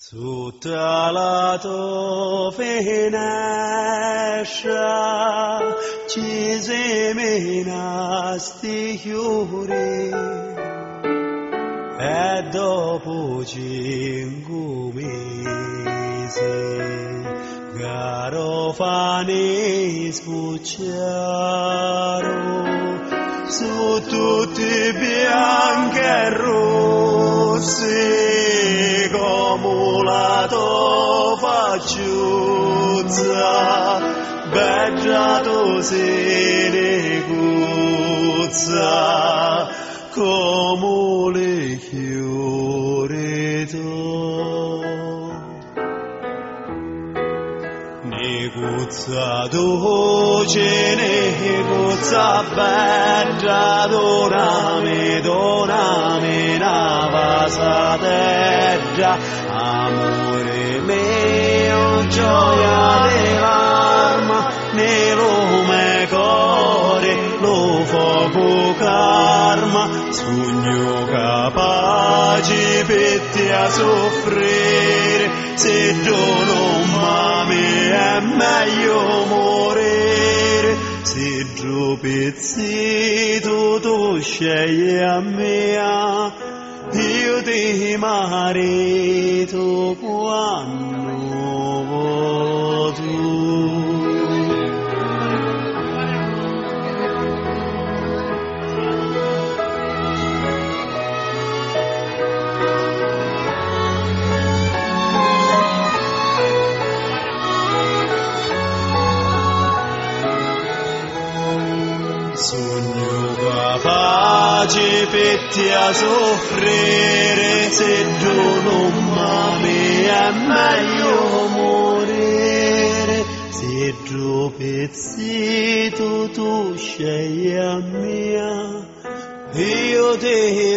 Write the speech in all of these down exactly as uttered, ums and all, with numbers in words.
Tutta la tua finestra ci seminasti chiuri e dopo cinque mesi garofani sbucciarono su tutti bianchi e rossi come la tua facciuzza, bella tu sei neguzza, come le fiori tu. Neguzza dolce, neguzza bella, donami, donami una vasadeggia, amore mio, gioia dell'arma, nero me cuore, lo fuoco karma, sogno capace per te a soffrire, se tu non m'ami è meglio morire, se tu pezzito tu scegli a me, io ti marito quando vuoi tu. Sogno capace per te a soffrire, se tu non m'ami è meglio morire, se tu pezzito tu scegli a me, io ti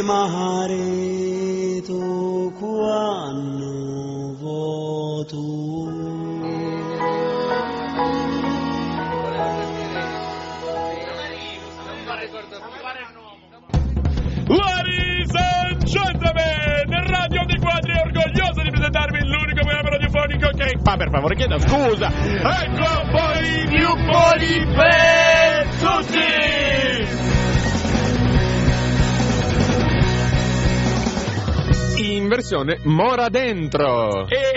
marito quando vuoi tu. Ladies and gentlemen, Radio di Quadri è orgoglioso di presentarvi l'unico programma radiofonico che... Ma per favore chiedo scusa. Ecco un po' di Newpoli per tutti! In versione Mora Dentro. E...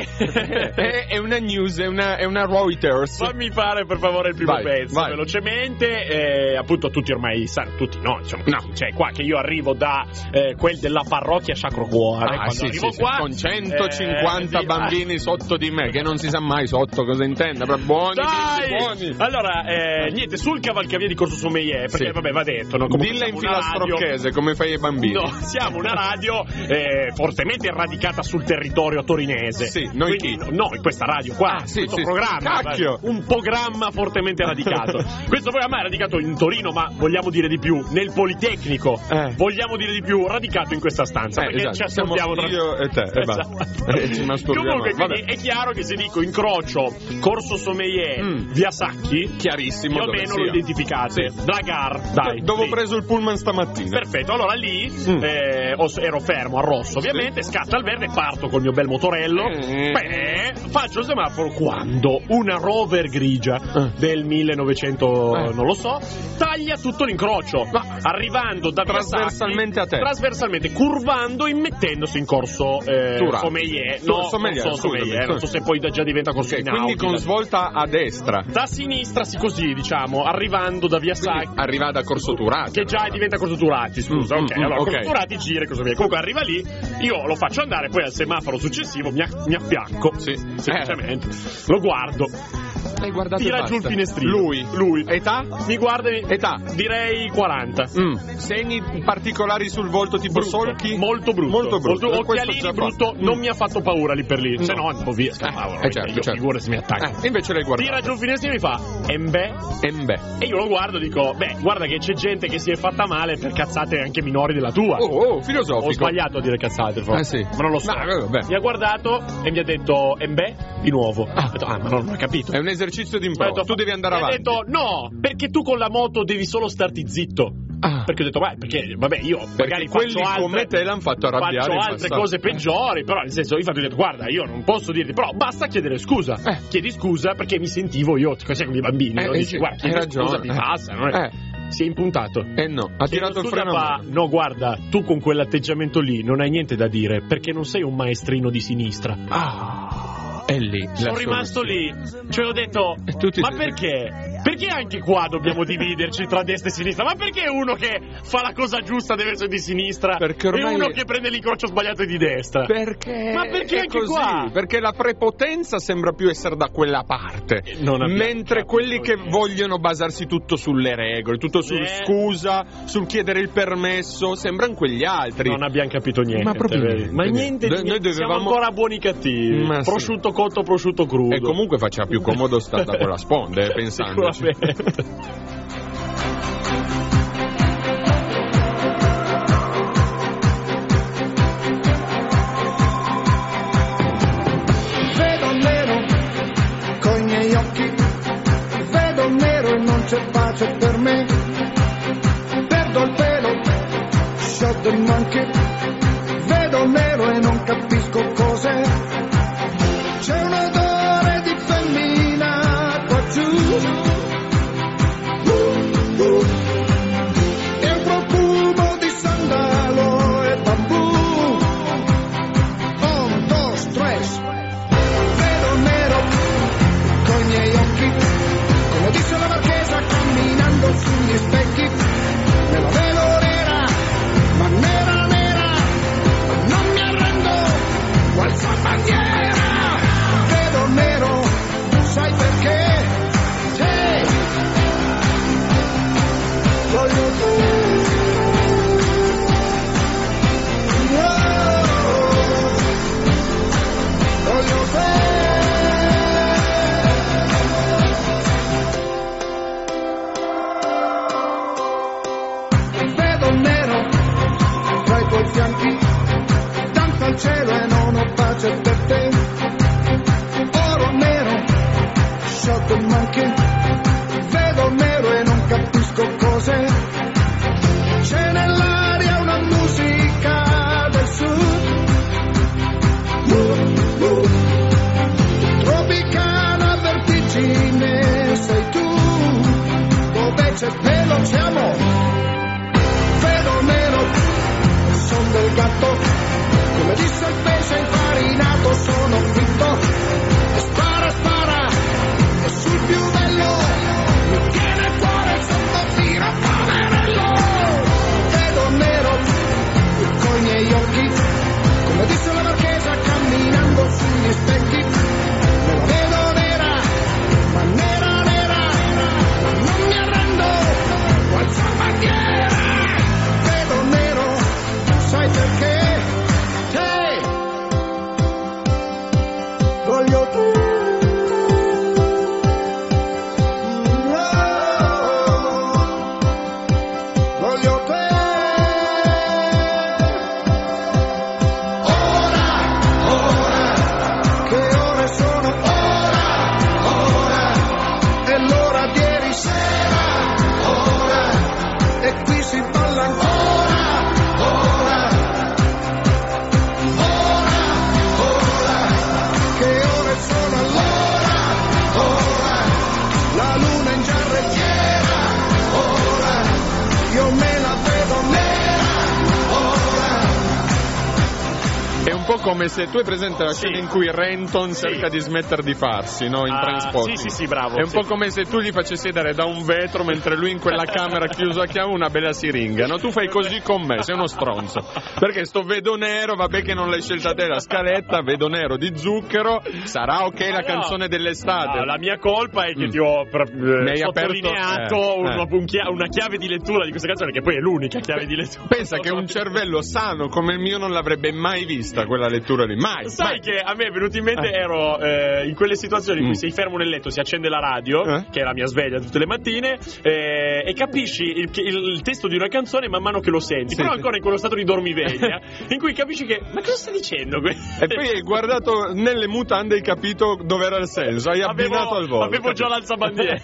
è, è una news, è una, è una Reuters. Fammi fare per favore il primo vai, pezzo vai. velocemente. Eh, appunto tutti ormai sanno, tutti no, diciamo, no. Cioè qua che io arrivo da eh, quel della parrocchia Sacro Cuore, ah, quando sì, arrivo sì, qua sì, con centocinquanta eh, bambini ah. sotto di me, che non si sa mai sotto cosa intenda, però buoni, dai! buoni. Allora, eh, niente, sul cavalcavia di Corso Sommelier, perché sì. vabbè va detto, no? Dilla in filastrocchese come fai ai bambini. No, siamo una radio eh, fortemente radicata sul territorio torinese. Sì, noi Quindi, chi? No, in questa radio qua, ah, sì, questo sì. programma, Cacchio. un programma fortemente radicato. Questo programma è radicato in Torino, ma vogliamo dire di più, nel Politecnico. Eh. Vogliamo dire di più, radicato in questa stanza, eh, perché esatto. ci ascoltiamo tra... io e te, e esatto. e ci masturbiamo. Comunque, quindi vabbè. è chiaro che se dico incrocio Corso Sommelier, mm. via Sacchi, chiarissimo, più o meno sia. Lo identificate. Sì. Dragar, dai. Dove lì. ho preso il pullman stamattina. Perfetto, allora lì mm. eh, ero fermo a rosso, ovviamente, sì. Scatta il verde, parto col mio bel motorello, mm. beh, faccio il semaforo quando una Rover grigia mm. del millenovecento, eh. non lo so, taglia tutto l'incrocio, ma arrivando da trasversalmente Sacchi, a te, trasversalmente, curvando, immettendosi in Corso eh, Sommelier, no, Sommelier, non so Sommelier, non so se poi già diventa Corso okay, Inaudi, quindi con svolta a destra, da sinistra, sì, così diciamo, arrivando da via Sacchi, arriva da Corso Turati, che già diventa Corso Turati, scusa, mm, ok, mm, allora okay. Corso Turati gira e cosa via. Comunque arriva lì, io lo faccio andare, poi al semaforo successivo mi, mi affianco, sì. semplicemente, eh. lo guardo. Hai guardato tira giù il finestrino. Lui. Lui. Età? Mi guarda e... Età? Direi quaranta. Mm. Segni particolari sul volto tipo brutto. solchi? Molto brutto. Molto brutto. Molto, occhialini brutto, mm. non mi ha fatto paura lì per lì. No. Se no andavo via, scappavo. Eh, certo, io certo. figura se mi attacca. Eh, invece l'hai guardato. Tira giù il finestrino e mi fa Embe. Embe. E io lo guardo e dico, beh, guarda che c'è gente che si è fatta male per cazzate anche minori della tua. Oh, oh, filosofico. Ho sbagliato a dire cazzate, forse. Eh sì. Ma non lo so. No, vabbè. Mi ha guardato e mi ha detto Embe di nuovo. Ah, ho detto, ah ma non ho capito. È un esercizio di improva. Tu devi andare mi avanti. Ha detto no, perché tu con la moto devi solo starti zitto. Ah. Perché ho detto, beh, perché vabbè, io perché magari quelli faccio altre, come te l'hanno fatto arrabbiare. Faccio altre cose peggiori, però nel senso, infatti ho detto, guarda, io non posso dirti, però basta chiedere scusa. Eh. Chiedi scusa perché mi sentivo io, sai come i bambini, eh, no? eh, Dici, sì, guarda, chiedi scusa, ti eh. passa, non è... Eh. Si è impuntato. Eh no, ha tirato il freno. Fa, no, guarda, tu con quell'atteggiamento lì non hai niente da dire, perché non sei un maestrino di sinistra. Ah, è lì. Sono rimasto lì, cioè ho detto, ma perché? Perché anche qua dobbiamo dividerci tra destra e sinistra? Ma perché uno che fa la cosa giusta deve essere di sinistra perché e uno che prende l'incrocio sbagliato è di destra? Perché? Ma perché anche così? qua? Perché la prepotenza sembra più essere da quella parte, mentre quelli che niente. vogliono basarsi tutto sulle regole, tutto sul eh. scusa, sul chiedere il permesso, sembrano quegli altri. Non abbiamo capito niente. Ma proprio niente. Ma niente, Noi niente. Dovevamo... Siamo ancora buoni cattivi. Ma prosciutto sì. cotto, prosciutto crudo. E comunque faceva più comodo stare da quella sponda, eh, pensandoci. Vedo nero coi miei occhi, vedo nero e non c'è pace per me. Perdo il pelo, shot the monkey, vedo nero e non capisco cos'è. C'è un odore di femmina qua giù. E un profumo di sandalo e bambù. Un, dos, tres. Vedo nero coi miei occhi, come dice la marchesa camminando sugli specchi. Me la vedo nera, ma nera nera, ma non mi arrendo, alza bandiera. Vedo nero, sai perché? Sì. Voglio tu. Voglio te. Vedo nero tra i tuoi fianchi, tanto al cielo e non ho pace per te. Oro nero, shot the monkey, vedo nero e non capisco cos'è. C'è nell'aria una musica del sud, uh, uh. Tropicana vertigine sei tu, dove c'è pelo c'è amore. Vedo nero, son del gatto, come disse il pesce infarinato, sono fritto. E spara, spara, e sul più bello mi tiene il cuore sotto tiro, poverello. Vedo nero coi miei occhi, come disse la marchesa camminando sugli specchi. Me la vedo nera, ma nera nera, ma non mi arrendo, alza bandiera. Vedo nero, sai perché? Hey! Voglio tu. Voglio te. Ora, ora, che ore sono? Ora, ora, è l'ora di ieri sera. Ora, e qui si balla ancora. Ora, ora, ora, che ore sono allora? Ora, la luna in giarrettiera. Ora, io me la vedo nera. Ora. È un po' come se tu hai presente la scena Sì. in cui Renton Sì. cerca di smettere di farsi, no? In Ah, Trainspotting. sì, sì, sì, bravo. È un sì. po' come se tu gli facessi sedere da un vetro mentre lui in quella camera chiuso a chiave una bella siringa, no? Tu fai così con me, sei uno stronzo. Perché sto vedo nero, vabbè che non l'hai scelta te la scaletta, vedo nero di Zucchero, sarà ok la No. canzone dell'estate. No, la mia colpa è che Mm. ti ho eh, Mi hai sottolineato aperto- eh, una, eh. un chia- una chiave di lettura di questa canzone, che poi è l'unica chiave di lettura. Pensa che un cervello sano come il mio non l'avrebbe mai vista vista quella lettura lì, mai. Sai mai. che a me è venuto in mente, eh. ero eh, in quelle situazioni in cui mm. sei fermo nel letto, si accende la radio, eh? che è la mia sveglia tutte le mattine, eh, e capisci il, il, il testo di una canzone man mano che lo senti, sì, però sì. ancora in quello stato di dormiveglia, in cui capisci che, ma cosa stai dicendo? E poi hai guardato nelle mutande e hai capito dove era il senso, hai avevo, abbinato al volo. Avevo già l'alzabandiera.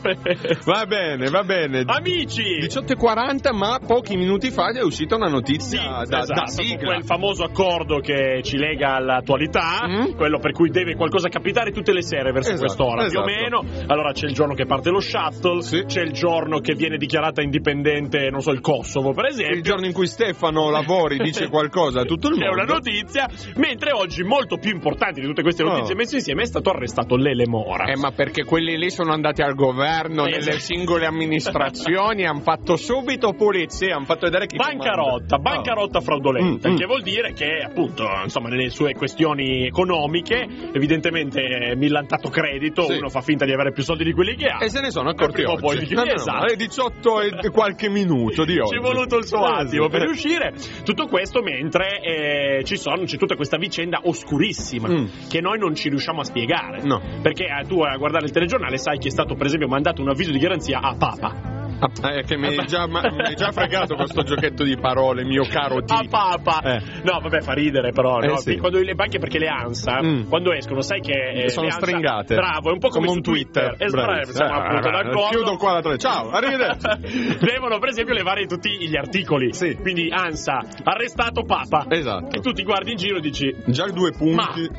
Va bene, va bene. Amici! diciotto e quaranta, ma pochi minuti fa è uscita una notizia sì, da, esatto, da sigla. Quel famoso accordo che ci lega all'attualità, mm? quello per cui deve qualcosa capitare tutte le sere verso esatto, quest'ora, esatto. più o meno. Allora c'è il giorno che parte lo shuttle, sì. c'è il giorno che viene dichiarata indipendente, non so, il Kosovo per esempio. Il giorno in cui Stefano Lavori dice qualcosa a tutto il mondo. C'è una notizia, mentre oggi molto più importante di tutte queste notizie oh. messe insieme è stato arrestato Lele Mora. Eh ma perché quelli lì sono andati al governo, eh, nelle sì. singole amministrazioni, hanno fatto subito pulizia, hanno fatto vedere chi bancarotta, bancarotta oh. fraudolenta, mm, che mm. vuol dire che appunto, insomma, nelle sue questioni economiche, evidentemente millantato credito, sì. uno fa finta di avere più soldi di quelli che ha. E se ne sono accorti oggi. Poi, no, no, esatto. no, alle diciotto e qualche minuto di oggi. Ci è voluto il suo attimo per riuscire. Tutto questo mentre eh, ci sono, c'è tutta questa vicenda oscurissima mm. che noi non ci riusciamo a spiegare. No. Perché eh, tu a guardare il telegiornale sai che è stato per esempio mandato un avviso di garanzia a Papa. Ah, è che mi hai già, già fregato questo giochetto di parole, mio caro T. A Papa. Eh. No, vabbè, fa ridere però, eh no? Sì. Quando le banche, perché le ANSA, mm. quando escono, sai che eh, sono ANSA, stringate. Bravo, è un po' come, come un Twitter. Twitter. Eh, siamo eh, appunto eh, d'accordo. Chiudo qua la tre. Ciao, arrivederci. Devono per esempio levare tutti gli articoli. Sì. Quindi ANSA, arrestato Papa. Esatto. E tu ti guardi in giro e dici già due punti.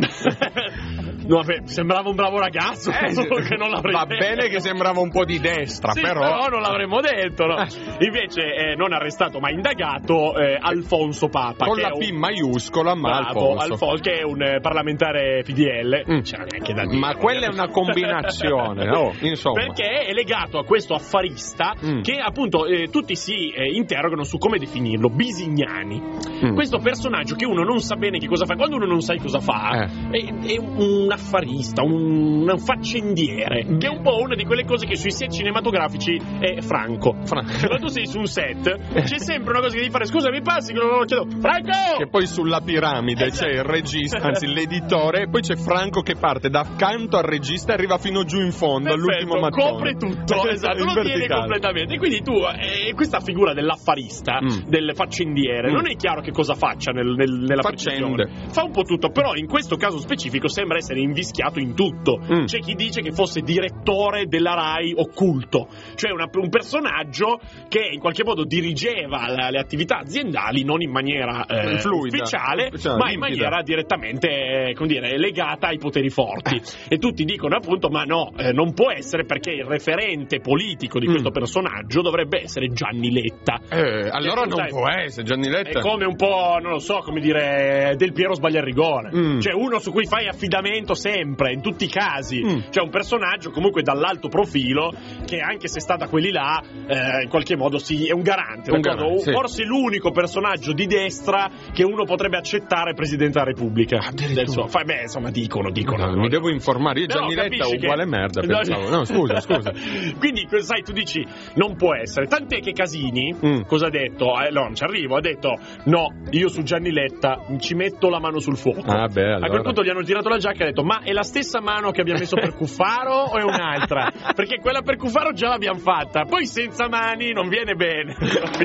Ma no, vabbè, sembrava un bravo ragazzo, eh, che non l'avrei va detto. bene che sembrava un po' di destra, sì, però... però non l'avremmo detto, no? Invece eh, non arrestato ma indagato eh, Alfonso Papa, con che la è P un... maiuscola, ma bravo, Alfonso. Alfonso che è un eh, parlamentare P D L, mm. c'era neanche da dire, ma quella è una combinazione, oh, insomma, perché è legato a questo affarista mm. che appunto eh, tutti si eh, interrogano su come definirlo, Bisignani, mm. questo personaggio che uno non sa bene che cosa fa, quando uno non sa cosa fa eh. è, è un affarista, un un faccendiere, che è un po' una di quelle cose che sui set cinematografici è Franco. Franco. Quando sei su un set c'è sempre una cosa che devi fare, scusa mi passi che non lo chiedo, Franco! Che poi sulla piramide esatto. c'è il regista, anzi l'editore, e poi c'è Franco che parte da accanto al regista e arriva fino giù in fondo, perfetto, all'ultimo mattone. Copre tutto, esatto, lo tiene completamente. E quindi tu, eh, questa figura dell'affarista, mm. del faccendiere, mm. non è chiaro che cosa faccia nel, nel, nella faccende. Fa un po' tutto, però in questo caso specifico sembra essere invischiato in tutto. Mm. C'è chi dice che fosse direttore della Rai occulto, cioè una, un personaggio che in qualche modo dirigeva la, le attività aziendali non in maniera eh, fluida, ufficiale, ufficiale, ma in maniera direttamente eh, come dire, legata ai poteri forti. E tutti dicono appunto ma no, eh, non può essere, perché il referente politico di mm. questo personaggio dovrebbe essere Gianni Letta. Eh, allora non sai, può essere Gianni Letta. È come un po', non lo so, come dire, Del Piero sbaglia il rigore, mm. cioè uno su cui fai affidamento sempre, in tutti i casi, mm. cioè un personaggio comunque dall'alto profilo che anche se sta da quelli là eh, in qualche modo sì, è un garante, un garante sì. Forse l'unico personaggio di destra che uno potrebbe accettare Presidente della Repubblica del suo. Fa, beh insomma dicono dicono no, mi devo informare, io Gianni no, Letta uguale che... merda pensavo. no scusa scusa quindi sai, tu dici non può essere, tant'è che Casini mm. cosa ha detto? Eh, no, non ci arrivo, ha detto no, io su Gianni Letta ci metto la mano sul fuoco. Ah, beh, allora. A quel punto gli hanno tirato la giacca e ha detto ma è la stessa mano che abbiamo messo per Cuffaro o è un'altra? Perché quella per Cuffaro già l'abbiamo fatta, poi senza mani non viene bene.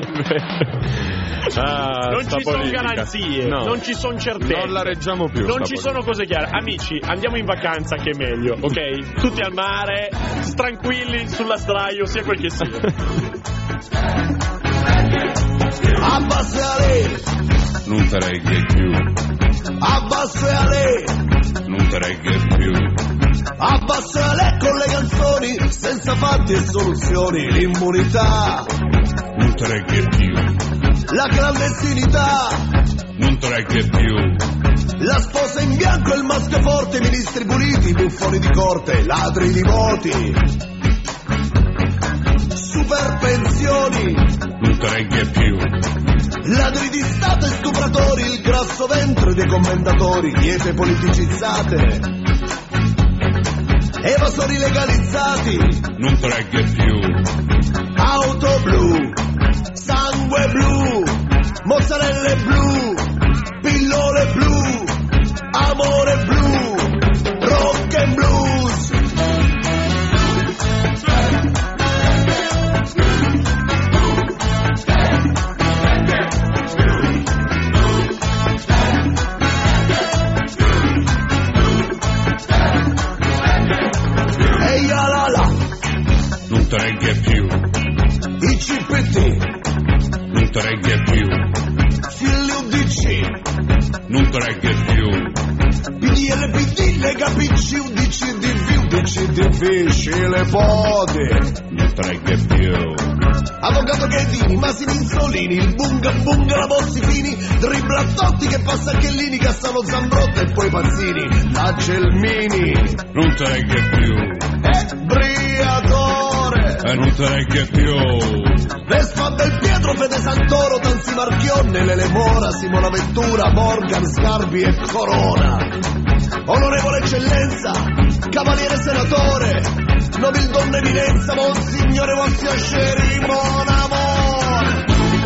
Ah, non ci sono garanzie, no. non ci sono certezze, non la reggiamo più, non ci sono cose chiare. Amici, andiamo in vacanza che è meglio, ok? Tutti al mare, tranquilli sulla sdraio, sia quel che sia. Abbassale, non te regge più. Abbassale, non te regge più. Abbassale con le canzoni, senza fatti e soluzioni, l'immunità, non te regge più. La clandestinità, non te regge più. La sposa in bianco e il maschio forte, i ministri puliti, buffoni di corte, ladri di voti, super pensioni, non te regge più. Ladri di Stato e stupratori, il grasso ventre dei commentatori, diete politicizzate, evasori legalizzati, non te regge più. Auto blu, sangue blu, mozzarelle blu, pillole blu, regge più. Figli U D C, Non regge più. P D L, P D, Lega, P C, U D C, D V, U D C, difficile pode. Non regge più. Avvocato Ghedini, Masini Insolini, il bunga bunga, la Bossi Fini, dribbla Totti che passa Chiellini, Cassano Zambrotta e poi Pazzini, la Gelmini. Non regge più. E Briatore. E non regge più. Vespa del Pietro, Fede Santoro, Tanzi Marchionne, Lele Mora, Simona Ventura, Morgan, Scarbi e Corona. Onorevole eccellenza, cavaliere senatore, nobildonna eminenza, monsignore vostro sceri, mon amore.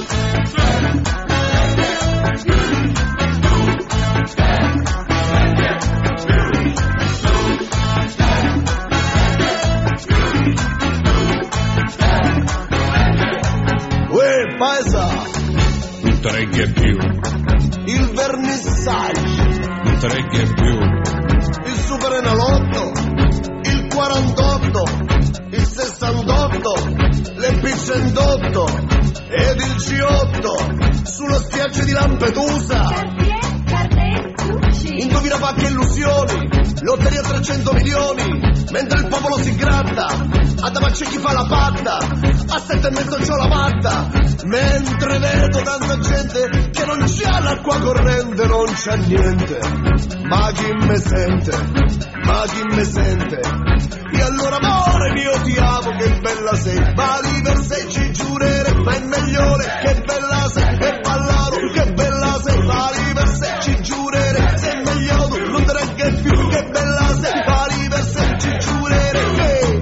Uè, paesa, Non regge più. il vernissage, Non regge più. il superenalotto, il quarantotto, il sessantotto, le pizzentotto ed il G otto sullo spiaggia di Lampedusa. Indovina pa' che illusioni, lotteria trecento milioni, mentre il popolo si gratta, a Dabacce chi fa la patta, a sette e mezzo c'ho la matta, mentre vedo tanta gente che non c'ha l'acqua corrente, non c'ha niente, ma chi me sente, ma chi me sente, e allora amore mio ti amo, che bella sei, vali per sei ci giurere, ma è migliore, che bella sei, e ballaro, che bella sei, vali per sei ci giurere, sei meglio non te regge più, che bella sei, vali per sei ci giurere, hey.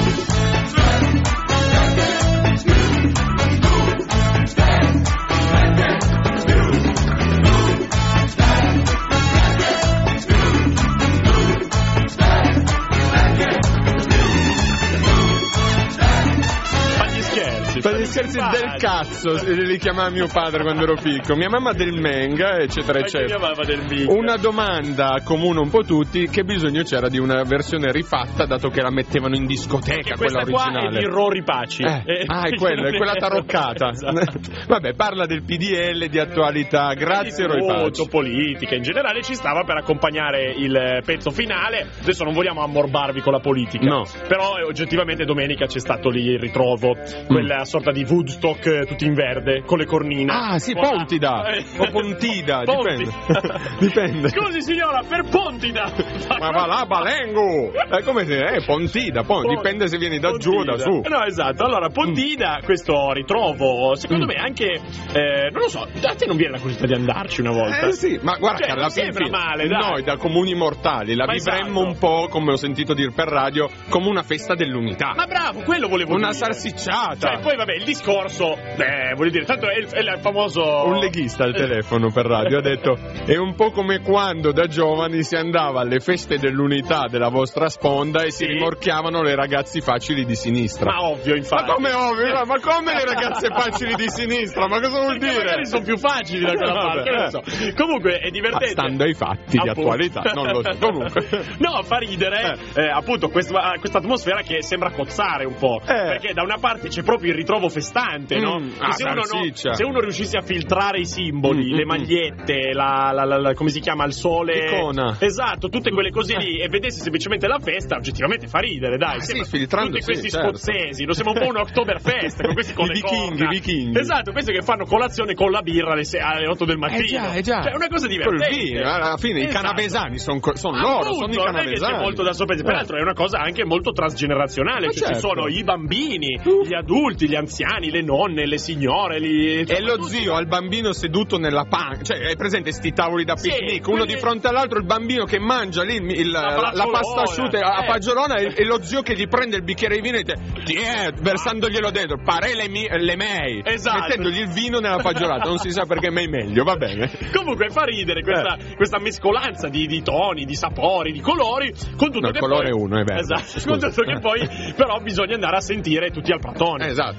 Per gli scherzi del cazzo, li chiamava mio padre quando ero piccolo, mia mamma del Menga, eccetera, eccetera. Mia mamma del Menga. Una domanda comune un po' tutti: che bisogno c'era di una versione rifatta, dato che la mettevano in discoteca, Che quella questa qua è originale? di Rori Paci. Eh, Eh, ah, è quella, è quella taroccata. Esatto. Vabbè, parla del P D L, di attualità. Grazie, Roy Molto Paci. politica in generale, ci stava per accompagnare il pezzo finale. Adesso non vogliamo ammorbarvi con la politica, No. però eh, oggettivamente domenica c'è stato lì il ritrovo, quella sorta di Woodstock eh, tutti in verde con le cornine. Ah, sì, Voilà. Pontida Eh. o Pontida, Ponti. dipende. Dipende. Scusi signora, per Pontida. Ma va là, Balengo! Eh, come si è? Pontida, pon- Pon- dipende se vieni da giù o da Pontida. su. No, esatto. Allora, Pontida, questo ritrovo, secondo me anche, eh, non lo so, a te non viene la curiosità di andarci una volta? Eh sì, ma guarda Cioè, che alla non fin sembra fine male, dai. noi da comuni mortali la Ma vivremmo esatto. un po', come ho sentito dire per radio, come una festa dell'unità. Ma bravo, quello volevo Una dire. salsicciata. Cioè, poi vabbè, il discorso, beh, voglio dire, tanto è il, è il famoso... Un leghista al telefono per radio ha detto: è un po' come quando da giovani si andava alle feste dell'unità della vostra sponda e si Sì. rimorchiavano le ragazzi facili di sinistra. Ma ovvio, infatti. Ma come ovvio? Ma come le ragazze facili di sinistra? Ma cosa vuol Perché dire? magari sono più facili da quella Vabbè, parte, non lo so. Comunque è Ma divertente. stando ai fatti di Appunto. attualità, non lo so. Comunque. No, fa ridere eh, appunto questa, questa atmosfera che sembra cozzare un po'. Eh. Perché da una parte c'è proprio il ritrovo festante, no? Mm, Che ah, se, uno no- salsiccia. se uno riuscisse a filtrare i simboli, Mm, le mm, magliette, la, la, la, la- come si chiama, il sole. L'icona. Esatto, tutte quelle cose lì, e vedesse semplicemente la festa, oggettivamente fa ridere, dai. Ah, Sembra sì, filtrando, tutti sì, questi certo. scozzesi, lo sembra un po' un Oktoberfest con questi con I le vichinghi, corna. i vichinghi. Esatto, questi che fanno colazione con la birra alle, se- alle otto del mattino. Eh già, eh già. Cioè, è una cosa Col divertente. vino, alla fine i Esatto. canavesani sono son loro, sono i Appunto, non è che c'è canavesani. molto da sorprendere. Peraltro è una cosa anche molto transgenerazionale, Ma cioè ci certo. sono i bambini, gli adulti, gli anziani, le nonne, le signore, gli... E lo zio al bambino seduto nella panca, cioè hai presente sti tavoli da Sì, picnic, uno quelli- di fronte all'altro, il bambino che mangia lì il- il- la, la braciolona, pasta asciutta a eh. fagiolona e, e lo zio che gli prende il bicchiere di vino e dice tiè, versandoglielo dentro, pare le, mi- le mei, Esatto. mettendogli il vino nella fagiolata, non si sa perché mei meglio, va bene. Comunque fa ridere questa, Eh. questa mescolanza di, di toni, di sapori, di colori, con tutto No, il che colore poi... è uno, è verde. Esatto, Scusa. con tutto che Eh. poi però bisogna andare a sentire tutti al pratone. Esatto. Perché alla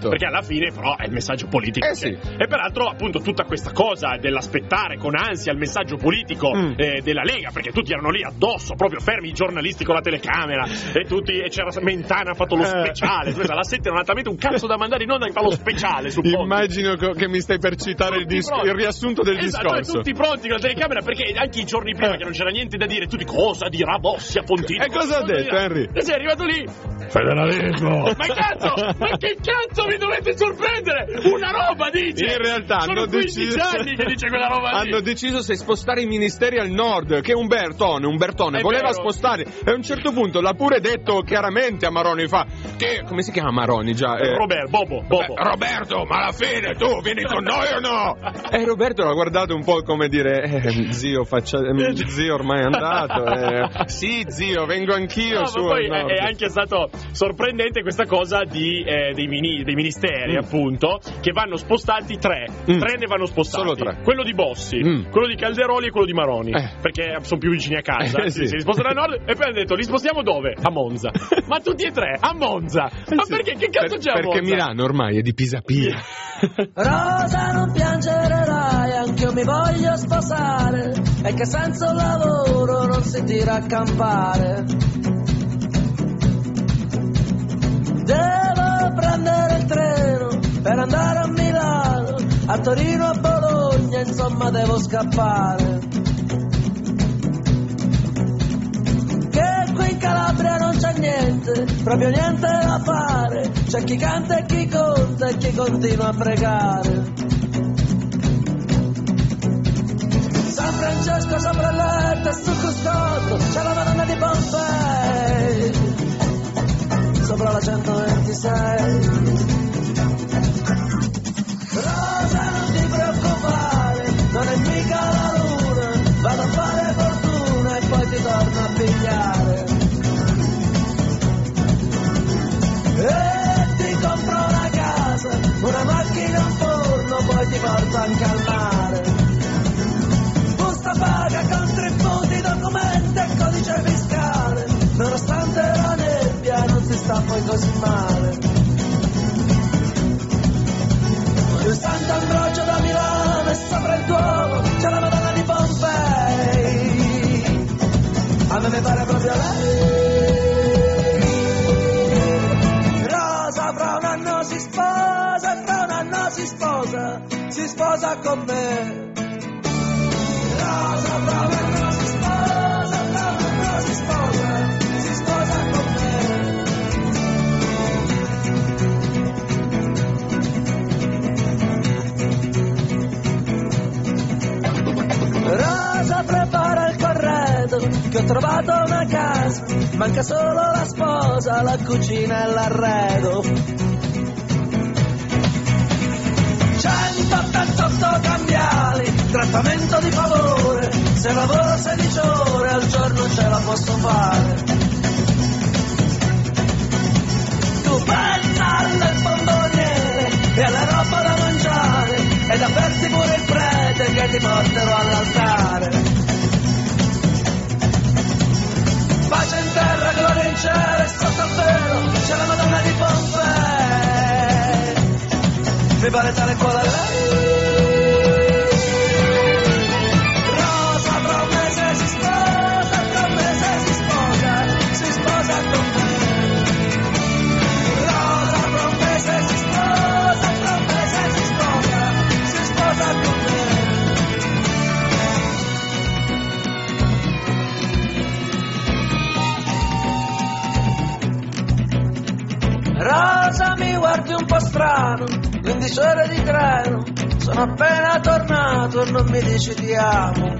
fine però è il messaggio politico. Eh sì. E peraltro appunto tutta questa cosa dell'aspettare con ansia il messaggio politico mm. eh, della Lega, perché tutti erano lì addosso, proprio fermi i giornalisti con la telecamera e tutti, e c'era Mentana ha fatto lo speciale, eh. la sette non ha talmente un cazzo da mandare in onda che fa lo speciale su Ponti. Immagino che mi stai per citare il, dis- il riassunto del esatto, discorso. Tutti pronti con la telecamera, perché anche i giorni prima che non c'era niente da dire, tutti cosa dirà Bossi a Pontino? E cosa ha detto Henry? E sei arrivato lì, federalismo. Ma cazzo, ma che cazzo vi dovete sorprendere? Una roba dice. In realtà sono hanno quindici deciso anni che dice quella roba lì. Hanno deciso se spostare i ministeri al nord, che Umbertone, Umbertone È voleva vero. spostare, e a un certo punto l'ha pure detto chiaramente a Maroni, fa che come si chiama Maroni già? Eh, Robert, Bobo, Bobo. Eh, Roberto, ma alla fine tu vieni con noi o no? E Roberto l'ha guardato un po' come dire eh, zio, faccia, eh, zio ormai è andato. Eh, sì, zio, vengo anch'io No, su. ma poi al nord. è anche stato sorprendente questa cosa di, eh, dei, mini, dei ministeri, Mm. appunto, che vanno spostati tre. Mm. Tre ne vanno spostati. Solo tre. Quello di Bossi, Mm. quello di Calderoli e quello di Maroni. Eh. Perché sono più vicini a casa. Eh, sì, sì. Si spostano a nord e poi hanno detto li spostiamo dove? A Monza. Ma tutti e tre a Monza. Ma Sì. perché? Che cazzo Per- c'è a Perché Monza? Milano ormai è di Pisapia. Rosa, non piangere dai, anch'io mi voglio sposare, e che senza un lavoro non si tira a campare. Devo prendere il treno per andare a Milano, a Torino, a Bologna, insomma devo scappare. Che qui in Calabria non c'è niente, proprio niente da fare, c'è chi canta e chi conta e chi continua a pregare. San Francesco sopra il letto e su Cuscotto c'è la Madonna di Pompei, sopra la centoventisei. Rosa, non ti preoccupare, non è mica la luna, vado a fare fortuna e poi ti torno a pigliare. E ti compro una casa, una macchina, un forno, poi ti porto anche al mare. Busta paga, contributi, documenti e codice fiscale, nonostante la nebbia non si sta poi così male. Il Sant'Ambrogio da Milano e sopra il Duomo c'è la Madonna di Pompei, a me mi pare proprio lei. Rosa fra un anno si sposa, e fra un anno si sposa, si sposa con me. Rosa fra un anno si sposa, e fra un anno si sposa, si sposa con me. Rosa, prepara il corredo, che ho trovato una casa, manca solo la sposa, la cucina e l'arredo. centottantotto cambiali, trattamento di favore, se lavoro sedici ore al giorno ce la posso fare. Tu pensa al bomboniere e alla roba da mangiare, ed aperti pure il prete che ti porterò all'altare. Pace in terra, gloria in cielo, e sotto il velo c'è la Madonna di Pompei, mi pare tale quale lei. Rosa fra un mese si sposa, fra un mese si sposa, si sposa con me. Rosa fra un mese si sposa, fra un mese si sposa, si sposa con me. Rosa, mi guardi un po' strano, quindici ore di treno, sono appena tornato e non mi dici ti amo.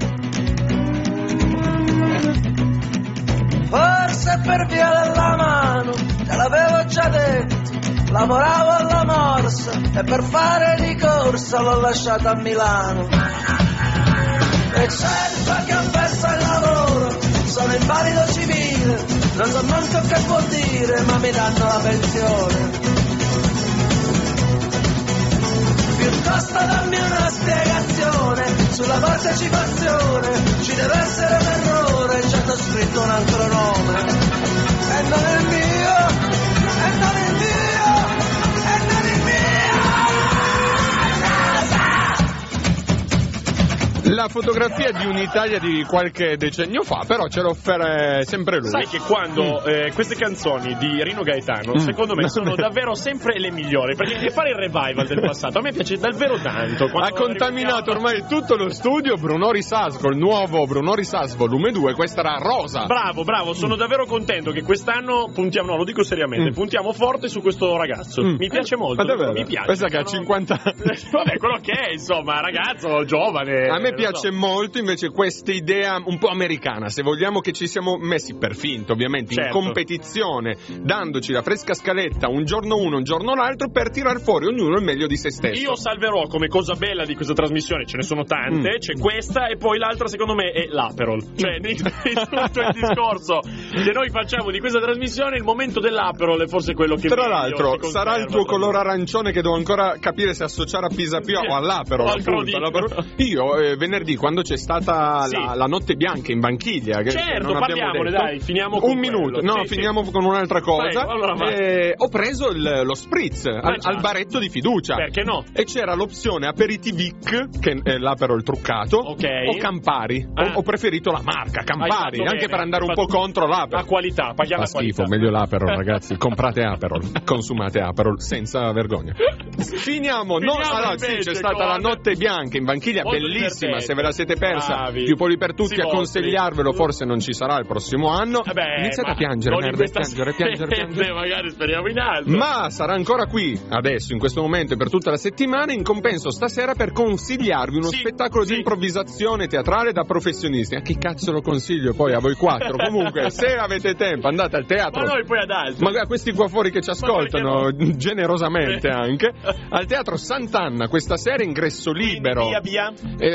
Forse per via della mano, te l'avevo già detto, lavoravo alla morsa e per fare di corsa l'ho lasciata a Milano. E certo che ho perso il lavoro, sono invalido civile, non so manco che vuol dire, ma mi danno la pensione. Piuttosto dammi una spiegazione sulla partecipazione, ci deve essere un errore, ci hanno scritto un altro nome. E non è il mio, e non è il mio, e non è il mio. La fotografia di un'Italia di qualche decennio fa, però ce l'ha offre sempre lui. Sai che quando mm. eh, queste canzoni di Rino Gaetano, mm. secondo me, sono davvero sempre le migliori, perché fare il revival del passato a me piace davvero tanto. Ha contaminato ormai tutto lo studio Bruno Risas col nuovo Bruno Risas volume due, questa era Rosa. Bravo, bravo, sono mm. davvero contento che quest'anno puntiamo, no, lo dico seriamente, mm. puntiamo forte su questo ragazzo. Mm. Mi piace molto, mi piace. Questa che ha cinquanta anni. Vabbè, quello che è, insomma, ragazzo giovane. A me piace so. molto invece questa idea un po' americana, se vogliamo, che ci siamo messi per finto, ovviamente, certo. in competizione, dandoci la fresca scaletta un giorno uno, un giorno l'altro, per tirar fuori ognuno il meglio di se stesso. Io salverò come cosa bella di questa trasmissione, ce ne sono tante, mm. c'è questa e poi l'altra secondo me è l'Aperol. Cioè, di tutto il discorso che noi facciamo di questa trasmissione, il momento dell'Aperol è forse quello che tra l'altro sarà il tuo colore arancione, che devo ancora capire se associare a Pisapia o all'Aperol, o appunto, all'Aperol. Io eh, venerdì, quando c'è stata sì. la, la notte bianca in Vanchiglia, che certo, non parliamone, dai, finiamo con un minuto, quello. no, sì, finiamo sì. con un'altra cosa. Prego, allora eh, ho preso il, lo spritz al, al baretto di fiducia. Perché no? E c'era l'opzione Aperitivic, che è l'Aperol truccato, okay. o Campari. Ah. Ho, ho preferito la marca Campari, anche bene. per andare un fatto... po' contro l'Aperol. La qualità, paghiamo Fa la schifo, qualità. meglio l'Aperol, ragazzi. Comprate Aperol, consumate Aperol senza vergogna. Finiamo, no, allora, sì, c'è stata cosa? la notte bianca in Vanchiglia, molto bellissima, divertente. Se ve la siete persa, bravi. più poli per tutti, si a consigliarvelo, forse non ci sarà il prossimo anno. Vabbè, iniziate a piangere, merda, piangere, piangere, piangere. Magari speriamo in alto. Ma sarà ancora qui, adesso, in questo momento, per tutta la settimana, in compenso stasera per consigliarvi uno sì, spettacolo sì. di improvvisazione teatrale da professionisti. A chi cazzo lo consiglio poi a voi quattro? Comunque, se avete tempo, andate al teatro. Ma noi poi ad altri. Magari questi qua fuori che ci ascoltano, no? generosamente anche. Al Teatro Sant'Anna, questa sera, ingresso libero. Via, via. Eh,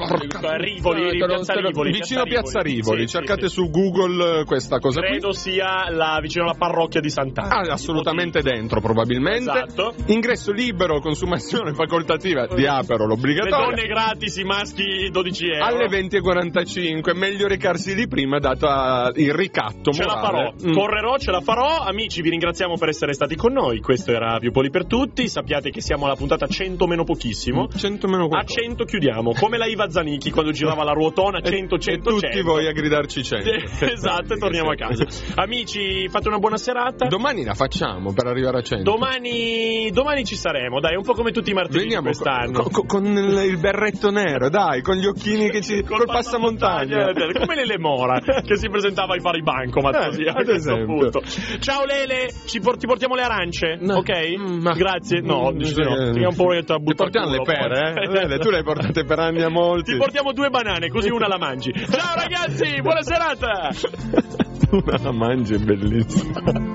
a Rivoli, Piazza Rivoli, vicino a Piazza Rivoli. Rivoli. Sì, cercate sì, su Google questa cosa qui. Credo sia la, vicino alla parrocchia di Sant'Anna. Ah, assolutamente dentro, probabilmente. Esatto. Ingresso libero, consumazione facoltativa di Aperol obbligatoria. Le donne gratis, i maschi dodici euro. Alle venti e quarantacinque, meglio recarsi lì prima, data il ricatto ce morale. la farò, mm. correrò, ce la farò. Amici, vi ringraziamo per essere stati con noi. Questo era Più Poli per Tutti. Sappiate che siamo alla puntata cento meno pochissimo. cento meno qualcosa. A cento chiudiamo, come la Iva Zanicchi quando girava la ruotona, cento, cento, e tutti cento. voi a gridarci cento. Esatto, e torniamo a casa. Amici, fate una buona serata. Domani la facciamo per arrivare a cento. Domani, domani ci saremo, dai, un po' come tutti i martedì. Veniamo quest'anno. Con, con, con il berretto nero, dai, con gli occhini che ci... col, col passamontagna. Come Lele Mora, che si presentava ai fari bancomat, eh, così, a ad esempio. Punto. Ciao Lele, ci porti portiamo le arance? No. Ok? Mm, ma... Grazie. No, mm, dici no. Ti un po' a Ti portiamo le pere, eh? Lele, tu le hai portate per anni a molti. Ti portiamo due banane, così una la mangi. Ciao ragazzi, buona serata! Una la mangi, è bellissima.